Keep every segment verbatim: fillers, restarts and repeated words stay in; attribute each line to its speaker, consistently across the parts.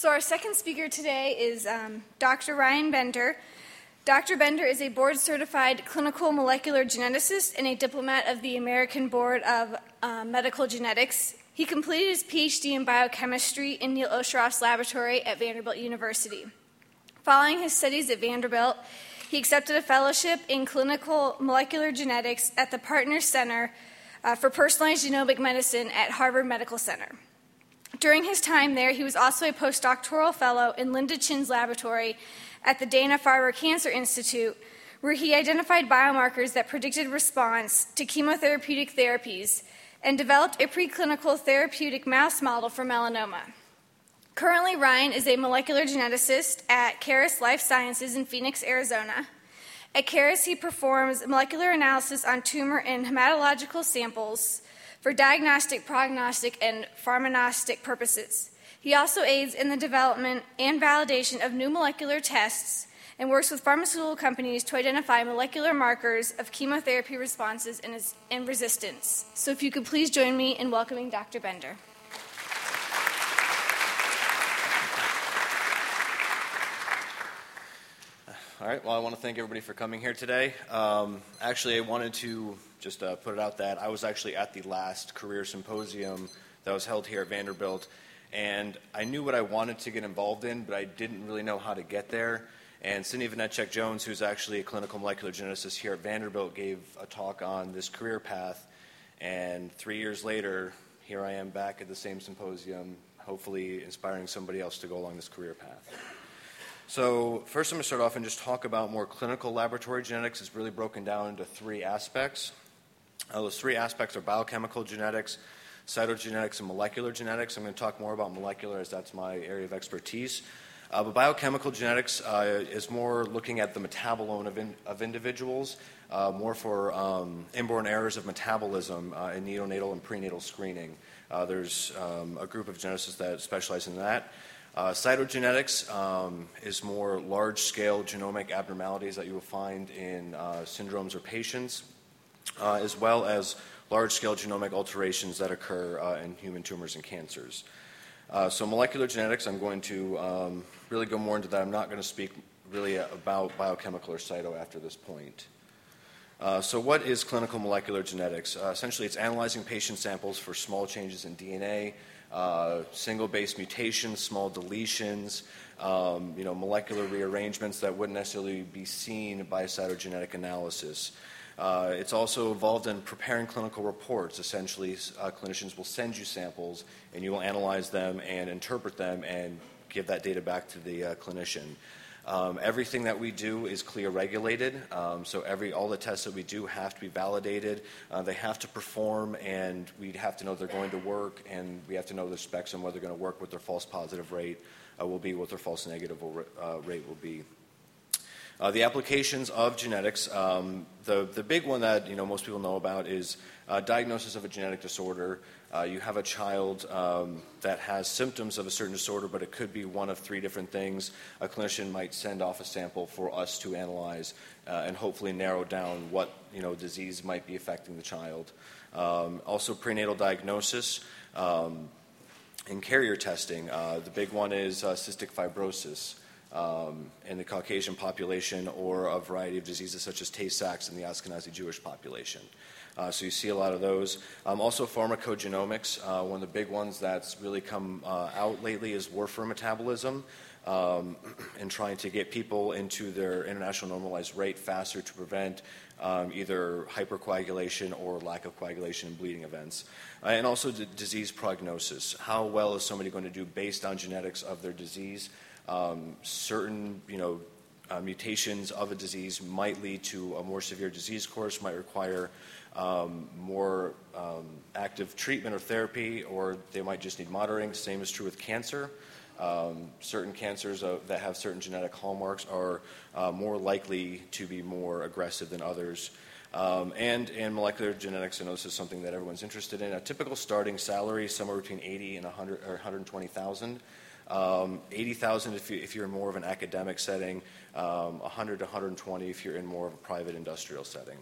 Speaker 1: So our second speaker today is um, Doctor Ryan Bender. Doctor Bender is a board-certified clinical molecular geneticist and a diplomat of the American Board of uh, Medical Genetics. He completed his P H D in biochemistry in Neil Osheroff's laboratory at Vanderbilt University. Following his studies at Vanderbilt, he accepted a fellowship in clinical molecular genetics at the Partners Center uh, for Personalized Genomic Medicine at Harvard Medical Center. During his time there, he was also a postdoctoral fellow in Linda Chin's laboratory at the Dana-Farber Cancer Institute, where he identified biomarkers that predicted response to chemotherapeutic therapies and developed a preclinical therapeutic mouse model for melanoma. Currently, Ryan is a molecular geneticist at Caris Life Sciences in Phoenix, Arizona. At Caris, he performs molecular analysis on tumor and hematological samples for diagnostic, prognostic, and pharmacognostic purposes. He also aids in the development and validation of new molecular tests and works with pharmaceutical companies to identify molecular markers of chemotherapy responses and resistance. So if you could please join me in welcoming Doctor Bender.
Speaker 2: All right, well, I want to thank everybody for coming here today. Um, actually, I wanted to just uh, put it out that I was actually at the last career symposium that was held here at Vanderbilt, and I knew what I wanted to get involved in, but I didn't really know how to get there. And Cindy Vinetchek-Jones, who's actually a clinical molecular geneticist here at Vanderbilt, gave a talk on this career path, and three years later, here I am back at the same symposium, hopefully inspiring somebody else to go along this career path. So first I'm going to start off and just talk about more clinical laboratory genetics. It's really broken down into three aspects. Uh, those three aspects are biochemical genetics, cytogenetics, and molecular genetics. I'm going to talk more about molecular as that's my area of expertise. Uh, but biochemical genetics uh, is more looking at the metabolome of, in, of individuals, uh, more for um, inborn errors of metabolism uh, in neonatal and prenatal screening. Uh, there's um, a group of geneticists that specialize in that. Uh, cytogenetics um, is more large-scale genomic abnormalities that you will find in uh, syndromes or patients, uh, as well as large-scale genomic alterations that occur uh, in human tumors and cancers. Uh, so molecular genetics, I'm going to um, really go more into that. I'm not going to speak really about biochemical or cyto after this point. Uh, so what is clinical molecular genetics? Uh, essentially, it's analyzing patient samples for small changes in D N A, Uh, single base mutations, small deletions, um, you know, molecular rearrangements that wouldn't necessarily be seen by cytogenetic analysis. Uh, it's also involved in preparing clinical reports. Essentially, uh, clinicians will send you samples, and you will analyze them and interpret them and give that data back to the uh, clinician. Um, everything that we do is CLIA regulated, um, so every all the tests that we do have to be validated. Uh, they have to perform, and we have to know they're going to work, and we have to know the specs on whether they're going to work, what their false positive rate uh, will be, what their false negative will, uh, rate will be. Uh, the applications of genetics, um, the, the big one that you know most people know about is uh, diagnosis of a genetic disorder. Uh, you have a child um, that has symptoms of a certain disorder, but it could be one of three different things. A clinician might send off a sample for us to analyze uh, and hopefully narrow down what you know disease might be affecting the child. Um, also, prenatal diagnosis um, and carrier testing. Uh, the big one is uh, cystic fibrosis. Um, in the Caucasian population, or a variety of diseases such as Tay-Sachs in the Ashkenazi Jewish population. Uh, so you see a lot of those. Um, also pharmacogenomics, uh, one of the big ones that's really come uh, out lately is warfarin metabolism, um, and trying to get people into their international normalized rate faster to prevent um, either hypercoagulation or lack of coagulation and bleeding events. Uh, and also d- disease prognosis. How well is somebody going to do based on genetics of their disease? Um, certain, you know, uh, mutations of a disease might lead to a more severe disease course, might require um, more um, active treatment or therapy, or they might just need monitoring. Same is true with cancer. Um, certain cancers uh, that have certain genetic hallmarks are uh, more likely to be more aggressive than others. Um, and in molecular genetics, I know this is something that everyone's interested in. A typical starting salary is somewhere between eighty and one hundred or one hundred twenty thousand. Um, eighty thousand if, you, if you're in more of an academic setting, um, one hundred to one hundred twenty if you're in more of a private industrial setting.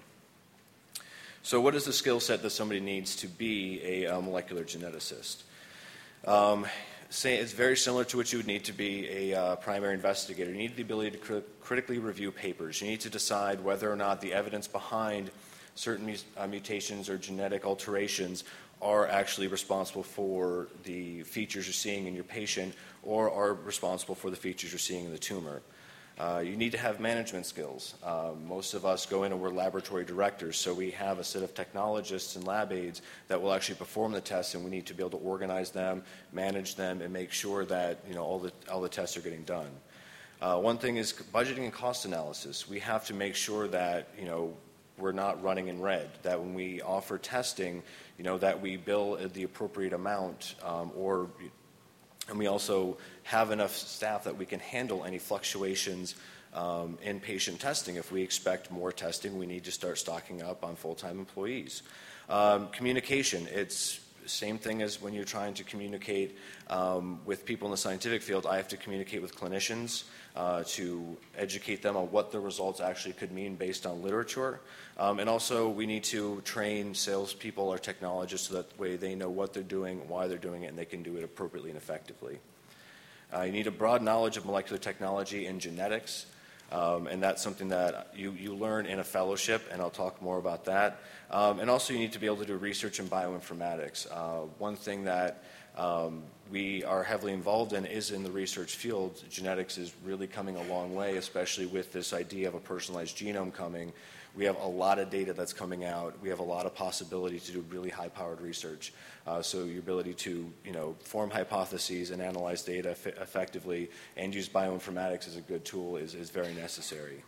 Speaker 2: So what is the skill set that somebody needs to be a, a molecular geneticist? Um, say it's very similar to what you would need to be a uh, primary investigator. You need the ability to cri- critically review papers. You need to decide whether or not the evidence behind certain mu- uh, mutations or genetic alterations are actually responsible for the features you're seeing in your patient or are responsible for the features you're seeing in the tumor. Uh, you need to have management skills. Uh, most of us go in and we're laboratory directors, so we have a set of technologists and lab aides that will actually perform the tests, and we need to be able to organize them, manage them, and make sure that you know all the all the tests are getting done. Uh, one thing is budgeting and cost analysis. We have to make sure that you know we're not running in red. That when we offer testing, you know that we bill the appropriate amount, um, or and we also have enough staff that we can handle any fluctuations um, in patient testing. If we expect more testing, we need to start stocking up on full-time employees. Um, communication, it's the same thing as when you're trying to communicate um, with people in the scientific field. I have to communicate with clinicians uh, to educate them on what the results actually could mean based on literature. Um, and also, we need to train salespeople or technologists so that way they know what they're doing, why they're doing it, and they can do it appropriately and effectively. Uh, you need a broad knowledge of molecular technology and genetics, um, and that's something that you, you learn in a fellowship, and I'll talk more about that. Um, and also, you need to be able to do research in bioinformatics. Uh, one thing that um, we are heavily involved in is in the research field. Genetics is really coming a long way, especially with this idea of a personalized genome coming. We have a lot of data that's coming out. We have a lot of possibility to do really high-powered research. Uh, so your ability to, you know, form hypotheses and analyze data f- effectively and use bioinformatics as a good tool is, is very necessary.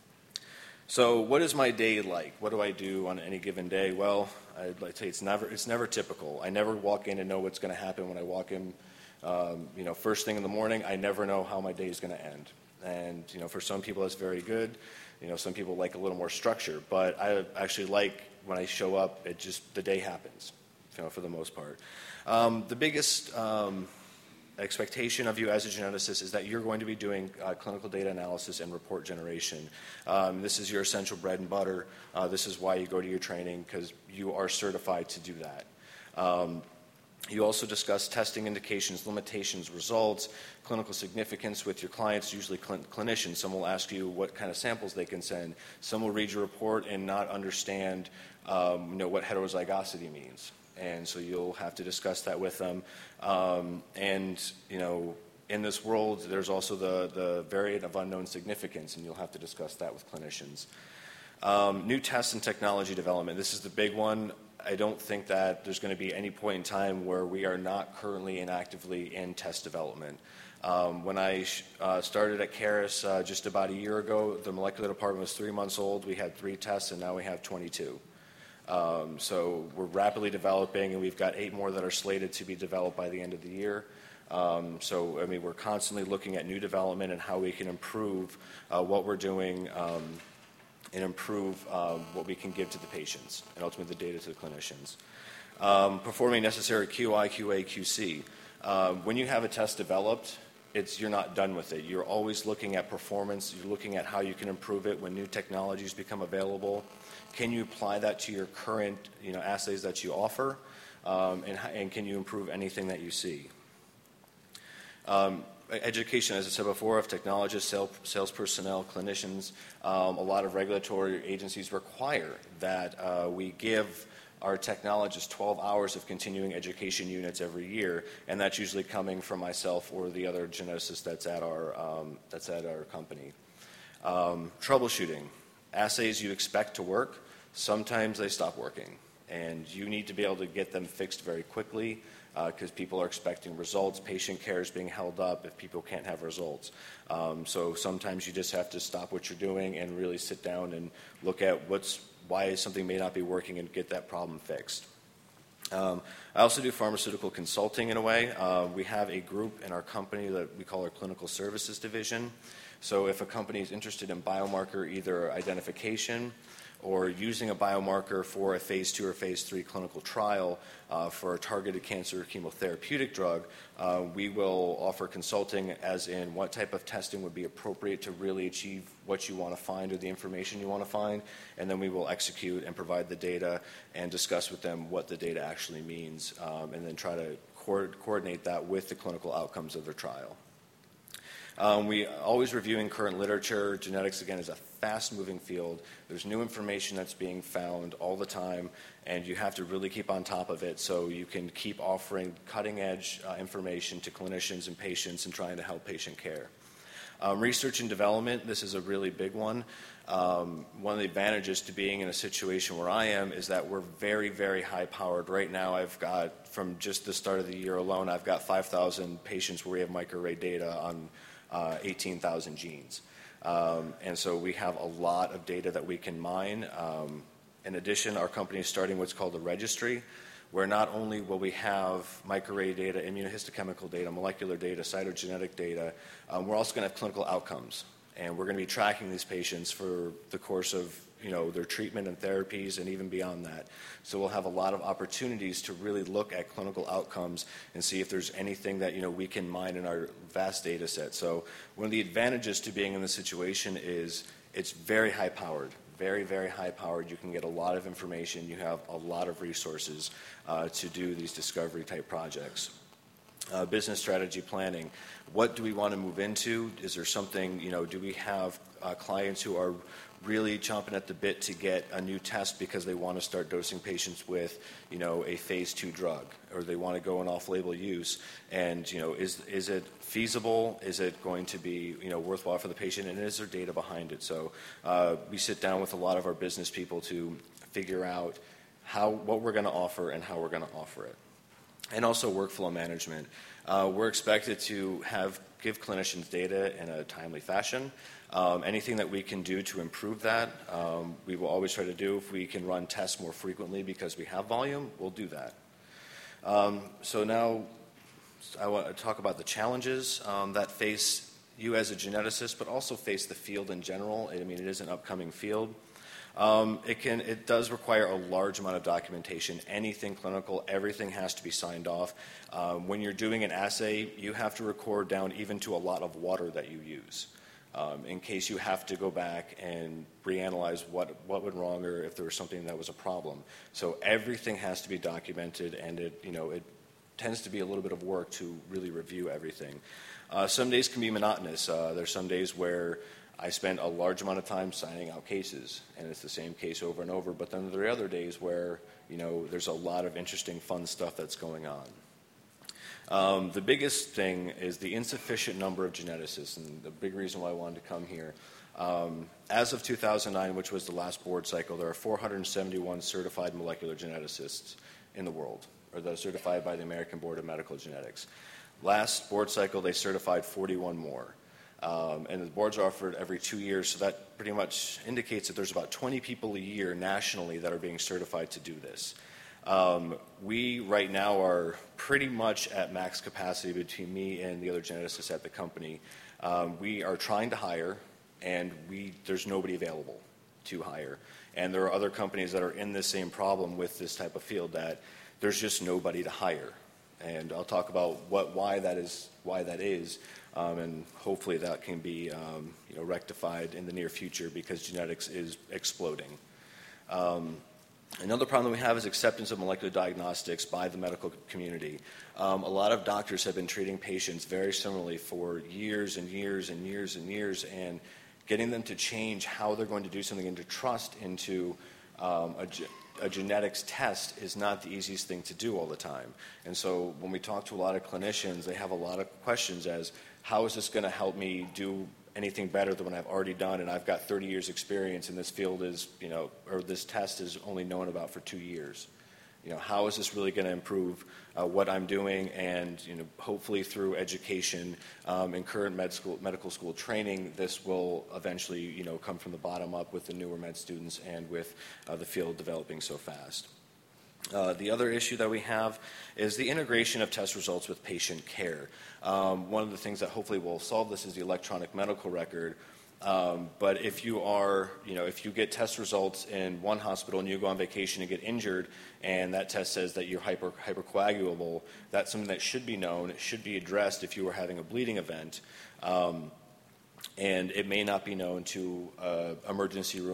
Speaker 2: So what is my day like? What do I do on any given day? Well, I'd like to say it's never, it's never typical. I never walk in and know what's going to happen when I walk in. Um, you know, first thing in the morning, I never know how my day is going to end. And, you know, for some people that's very good. You know, some people like a little more structure, but I actually like when I show up, it just, the day happens, you know, for the most part. Um, the biggest um, expectation of you as a geneticist is that you're going to be doing uh, clinical data analysis and report generation. Um, this is your essential bread and butter. Uh, this is why you go to your training, because you are certified to do that. Um, You also discuss testing indications, limitations, results, clinical significance with your clients, usually cl- clinicians. Some will ask you what kind of samples they can send. Some will read your report and not understand um, you know, what heterozygosity means. And so you'll have to discuss that with them. Um, and, you know, in this world, there's also the, the variant of unknown significance, and you'll have to discuss that with clinicians. Um, new tests and technology development. This is the big one. I don't think that there's going to be any point in time where we are not currently and actively in test development. Um, when I sh- uh, started at Caris uh, just about a year ago, the molecular department was three months old. We had three tests, and now we have twenty-two. Um, so we're rapidly developing, and we've got eight more that are slated to be developed by the end of the year. Um, so, I mean, we're constantly looking at new development and how we can improve uh, what we're doing um, and improve um, what we can give to the patients and ultimately the data to the clinicians. Um, performing necessary Q I, Q A, Q C. Um, when you have a test developed, it's, you're not done with it. You're always looking at performance. You're looking at how you can improve it when new technologies become available. Can you apply that to your current you know, assays that you offer? Um, and, and can you improve anything that you see? Um, Education, as I said before, of technologists, sales, sales personnel, clinicians. Um, a lot of regulatory agencies require that uh, we give our technologists twelve hours of continuing education units every year, and that's usually coming from myself or the other geneticist that's at our um, that's at our company. Um, troubleshooting. Assays you expect to work, sometimes they stop working, and you need to be able to get them fixed very quickly. Because uh, people are expecting results. Patient care is being held up if people can't have results. Um, so sometimes you just have to stop what you're doing and really sit down and look at what's why something may not be working and get that problem fixed. Um, I also do pharmaceutical consulting in a way. Uh, we have a group in our company that we call our clinical services division. So if a company is interested in biomarker either identification or using a biomarker for a phase two or phase three clinical trial uh, for a targeted cancer chemotherapeutic drug, uh, we will offer consulting as in what type of testing would be appropriate to really achieve what you want to find or the information you want to find, and then we will execute and provide the data and discuss with them what the data actually means, um, and then try to co- coordinate that with the clinical outcomes of their trial. Um, we always reviewing current literature. Genetics, again, is a fast-moving field. There's new information that's being found all the time, and you have to really keep on top of it so you can keep offering cutting-edge uh, information to clinicians and patients and trying to help patient care. Um, research and development, this is a really big one. Um, one of the advantages to being in a situation where I am is that we're very, very high-powered. Right now, I've got, from just the start of the year alone, I've got five thousand patients where we have microarray data on uh, eighteen thousand genes. Um, and so we have a lot of data that we can mine. Um, in addition, our company is starting what's called a registry, where not only will we have microarray data, immunohistochemical data, molecular data, cytogenetic data, um, we're also going to have clinical outcomes. And we're going to be tracking these patients for the course of, you know, their treatment and therapies and even beyond that. So we'll have a lot of opportunities to really look at clinical outcomes and see if there's anything that, you know, we can mine in our vast data set. So one of the advantages to being in this situation is it's very high powered. Very, very high powered. You can get a lot of information. You have a lot of resources uh, to do these discovery type projects. Uh, business strategy planning. What do we want to move into? Is there something, you know, do we have uh, clients who are really chomping at the bit to get a new test because they want to start dosing patients with, you know, a phase two drug, or they want to go in off-label use? And, you know, is is it feasible? Is it going to be, you know, worthwhile for the patient? And is there data behind it? So uh, we sit down with a lot of our business people to figure out how what we're going to offer and how we're going to offer it. And also workflow management. Uh, we're expected to have give clinicians data in a timely fashion. Um, anything that we can do to improve that, um, we will always try to do. If we can run tests more frequently because we have volume, we'll do that. Um, so now I want to talk about the challenges um, that face you as a geneticist, but also face the field in general. I mean, it is an upcoming field. Um, it can, it does require a large amount of documentation. Anything clinical, everything has to be signed off. Um, when you're doing an assay, you have to record down even to a lot of water that you use, um, in case you have to go back and reanalyze what what went wrong or if there was something that was a problem. So everything has to be documented, and it you know it tends to be a little bit of work to really review everything. Uh, some days can be monotonous. Uh, there's some days where I spend a large amount of time signing out cases, and it's the same case over and over. But then there are other days where, you know, there's a lot of interesting, fun stuff that's going on. Um, the biggest thing is the insufficient number of geneticists, and the big reason why I wanted to come here. Um, as of two thousand nine, which was the last board cycle, there are four hundred seventy-one certified molecular geneticists in the world, or those certified by the American Board of Medical Genetics. Last board cycle, they certified forty-one more. Um, and the boards are offered every two years, so that pretty much indicates that there's about twenty people a year nationally that are being certified to do this. Um, we right now are pretty much at max capacity between me and the other geneticists at the company. Um, we are trying to hire, and we there's nobody available to hire. And there are other companies that are in the same problem with this type of field, that there's just nobody to hire. And I'll talk about what why that is why that is. Um, and hopefully that can be um, you know, rectified in the near future, because genetics is exploding. Um, another problem that we have is acceptance of molecular diagnostics by the medical community. Um, a lot of doctors have been treating patients very similarly for years and years and years and years, and getting them to change how they're going to do something and to trust into um, a ge- a genetics test is not the easiest thing to do all the time. And so when we talk to a lot of clinicians, they have a lot of questions as, how is this going to help me do anything better than what I've already done, and I've got thirty years experience, and this field is, you know, or this test is only known about for two years. You know, how is this really going to improve uh, what I'm doing? And, you know, hopefully through education um, and current med school, medical school training, this will eventually, you know, come from the bottom up with the newer med students and with uh, the field developing so fast. Uh, the other issue that we have is the integration of test results with patient care. Um, one of the things that hopefully will solve this is the electronic medical record. Um, but if you are, you know, if you get test results in one hospital and you go on vacation and get injured, and that test says that you're hyper, hypercoagulable, that's something that should be known. It should be addressed if you were having a bleeding event. Um, and it may not be known to uh, emergency room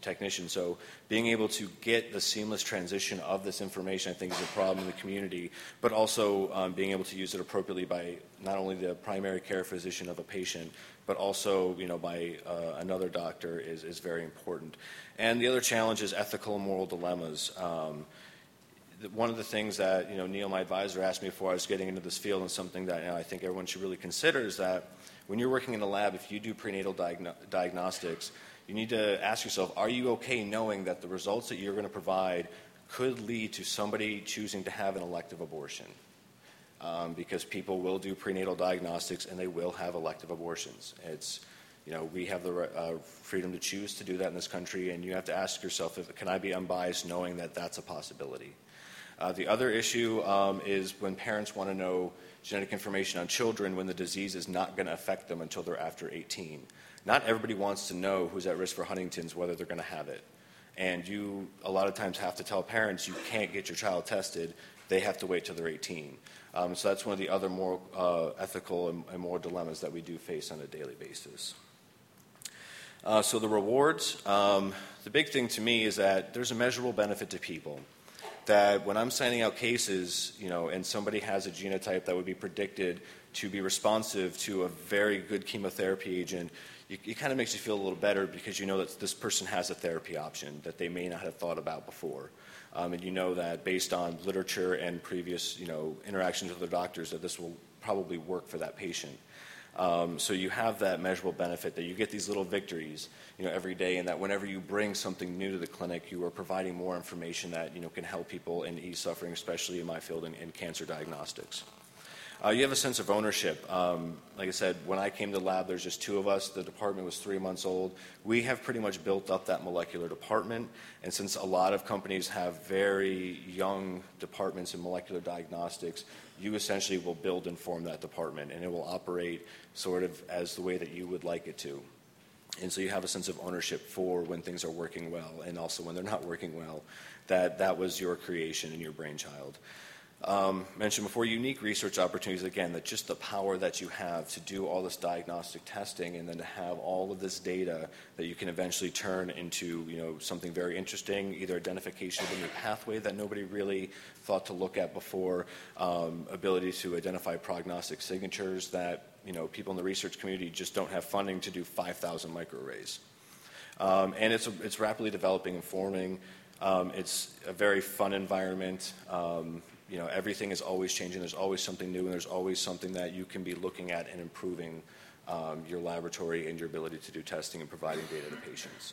Speaker 2: technician. So being able to get the seamless transition of this information, I think, is a problem in the community, but also um, being able to use it appropriately by not only the primary care physician of a patient, but also, you know, by uh, another doctor is, is very important. And the other challenge is ethical and moral dilemmas. Um, One of the things that, you know, Neil, my advisor, asked me before I was getting into this field, and something that, you know, I think everyone should really consider, is that when you're working in a lab, if you do prenatal diagno- diagnostics, you need to ask yourself, are you okay knowing that the results that you're going to provide could lead to somebody choosing to have an elective abortion? Um, because people will do prenatal diagnostics and they will have elective abortions. It's, you know, we have the uh, freedom to choose to do that in this country, and you have to ask yourself, if, can I be unbiased knowing that that's a possibility? Uh, the other issue um, is when parents want to know genetic information on children when the disease is not going to affect them until they're after eighteen. Not everybody wants to know who's at risk for Huntington's, whether they're going to have it. And you, a lot of times, have to tell parents you can't get your child tested. They have to wait till they're eighteen. Um, so that's one of the other more uh, ethical and, and moral dilemmas that we do face on a daily basis. Uh, so the rewards, um, the big thing to me is that there's a measurable benefit to people. That when I'm signing out cases, you know, and somebody has a genotype that would be predicted to be responsive to a very good chemotherapy agent, you, it kind of makes you feel a little better, because you know that this person has a therapy option that they may not have thought about before. Um, and you know that based on literature and previous, you know, interactions with the doctors, that this will probably work for that patient. Um, so you have that measurable benefit, that you get these little victories, you know, every day, and that whenever you bring something new to the clinic, you are providing more information that, you know, can help people and ease suffering, especially in my field in, in cancer diagnostics. Uh, you have a sense of ownership. Um, like I said, when I came to the lab, there's just two of us. The department was three months old. We have pretty much built up that molecular department, and since a lot of companies have very young departments in molecular diagnostics, you essentially will build and form that department, and it will operate sort of as the way that you would like it to. And so you have a sense of ownership for when things are working well, and also when they're not working well, that that was your creation and your brainchild. Um, mentioned before, unique research opportunities, again, that just the power that you have to do all this diagnostic testing, and then to have all of this data that you can eventually turn into, you know, something very interesting, either identification of a new pathway that nobody really thought to look at before, um, ability to identify prognostic signatures that, you know, people in the research community just don't have funding to do five thousand microarrays. Um, and it's, it's rapidly developing and forming. Um, it's a very fun environment. Um, You know, everything is always changing. There's always something new, and there's always something that you can be looking at and improving um, your laboratory and your ability to do testing and providing data to patients.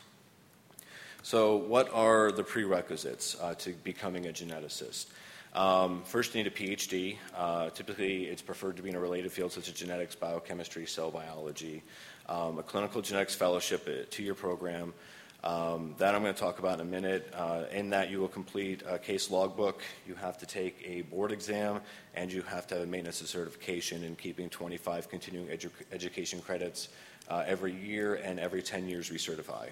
Speaker 2: So what are the prerequisites uh, to becoming a geneticist? Um, first, you need a P H D. Uh, typically, it's preferred to be in a related field such as genetics, biochemistry, cell biology. Um, a clinical genetics fellowship, a two-year program. Um, that I'm going to talk about in a minute. Uh, in that, you will complete a case logbook. You have to take a board exam, and you have to have a maintenance of certification in keeping twenty-five continuing edu- education credits uh, every year, and every ten years recertify.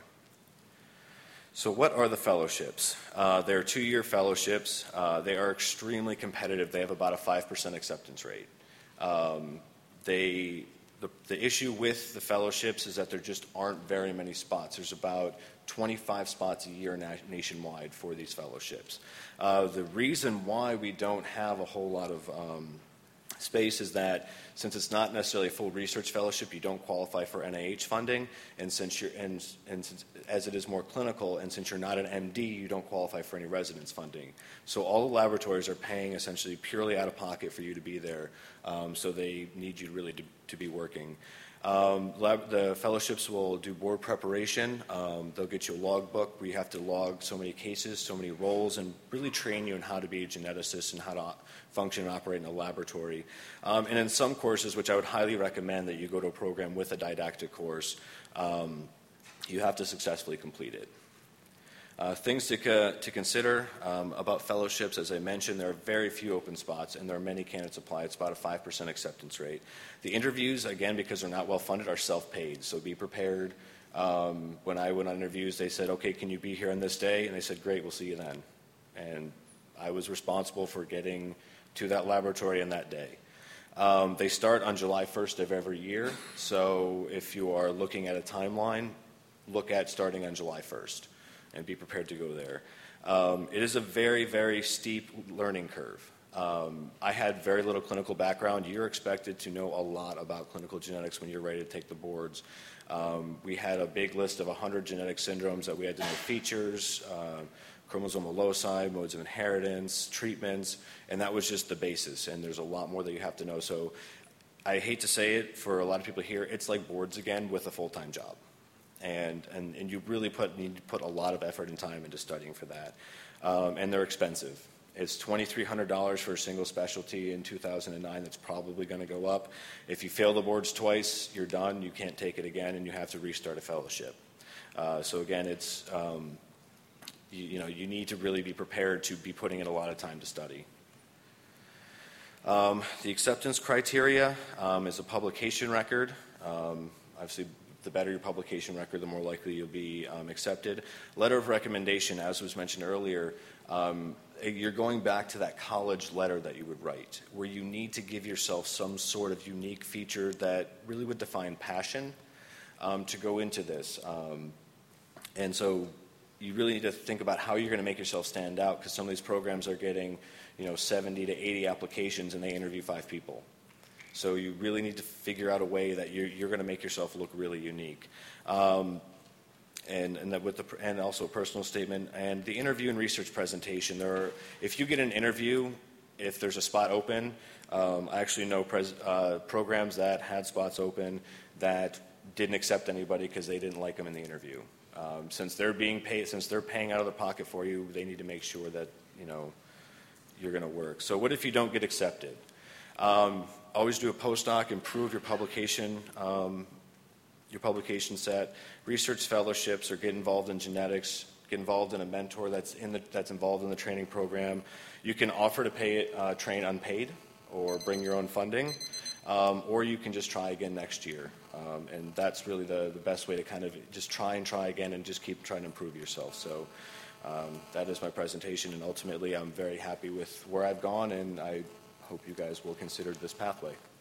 Speaker 2: So what are the fellowships? Uh, they're two-year fellowships. Uh, they are extremely competitive. They have about a five percent acceptance rate. Um, they, the, the issue with the fellowships is that there just aren't very many spots. There's about twenty-five spots a year na- nationwide for these fellowships. Uh, the reason why we don't have a whole lot of um, space is that since it's not necessarily a full research fellowship, you don't qualify for N I H funding, and since you're and, and since, as it is more clinical, and since you're not an M D, you don't qualify for any residence funding. So all the laboratories are paying essentially purely out of pocket for you to be there. Um, so they need you really to, to be working. Um, lab, the fellowships will do board preparation. Um, they'll get you a logbook where you have to log so many cases, so many roles, and really train you in how to be a geneticist and how to function and operate in a laboratory. Um, and in some courses, which I would highly recommend that you go to a program with a didactic course, um, you have to successfully complete it. Uh, things to, co- to consider um, about fellowships, as I mentioned, there are very few open spots, and there are many candidates apply. It's about a five percent acceptance rate. The interviews, again, because they're not well funded, are self-paid, so be prepared. Um, when I went on interviews, they said, okay, can you be here on this day? And they said, great, we'll see you then. And I was responsible for getting to that laboratory on that day. Um, they start on July first of every year, so if you are looking at a timeline, look at starting on July first. and be prepared to go there. Um, it is a very, very steep learning curve. Um, I had very little clinical background. You're expected to know a lot about clinical genetics when you're ready to take the boards. Um, we had a big list of one hundred genetic syndromes that we had to know features, uh, chromosomal loci, modes of inheritance, treatments, and that was just the basis, and there's a lot more that you have to know. So I hate to say it, for a lot of people here, it's like boards again with a full-time job. And, and, and you really put, need to put a lot of effort and time into studying for that. Um, and they're expensive. It's two thousand three hundred dollars for a single specialty in two thousand nine. That's probably going to go up. If you fail the boards twice, you're done. You can't take it again, and you have to restart a fellowship. Uh, so again, it's, um, you, you know, you need to really be prepared to be putting in a lot of time to study. Um, the acceptance criteria um, is a publication record. Um, obviously, the better your publication record, the more likely you'll be um, accepted. Letter of recommendation, as was mentioned earlier, um, you're going back to that college letter that you would write, where you need to give yourself some sort of unique feature that really would define passion um, to go into this. Um, and so you really need to think about how you're going to make yourself stand out, because some of these programs are getting, you know, seventy to eighty applications and they interview five people. So you really need to figure out a way that you're, you're going to make yourself look really unique. Um, and and, that with the, and also a personal statement. And the interview and research presentation. There are, if you get an interview, if there's a spot open, um, I actually know pres, uh, programs that had spots open that didn't accept anybody because they didn't like them in the interview. Um, since they're being paid, since they're paying out of their pocket for you, they need to make sure that, you know, you're going to work. So what if you don't get accepted? Um, always do a postdoc, improve your publication, um, your publication set, research fellowships, or get involved in genetics, get involved in a mentor that's in the, that's involved in the training program. You can offer to pay it, uh, train unpaid, or bring your own funding, um, or you can just try again next year. Um, and that's really the, the best way to kind of just try and try again and just keep trying to improve yourself. So um, that is my presentation, and ultimately I'm very happy with where I've gone, and I hope you guys will consider this pathway.